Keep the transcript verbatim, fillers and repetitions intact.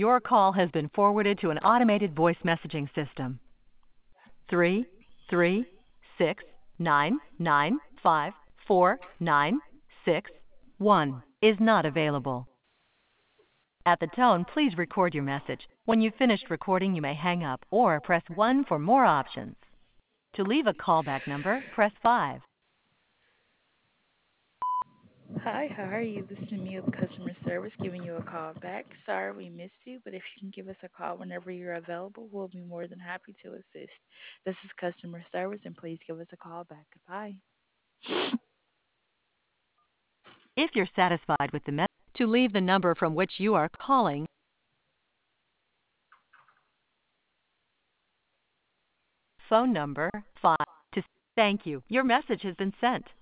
Your call has been forwarded to an automated voice messaging system. Three, three, six, nine, nine, five, four, nine, six, one is not available. At the tone, please record your message. When you've finished recording, you may hang up or press one for more options. To leave a callback number, press five. Hi, how are you? This is me with customer service giving you a call back. Sorry we missed you, but if you can give us a call whenever you're available, we'll be more than happy to assist. This is customer service, and please give us a call back. Goodbye. If you're satisfied with the message, to leave the number from which you are calling, phone number five to thank you. Your message has been sent.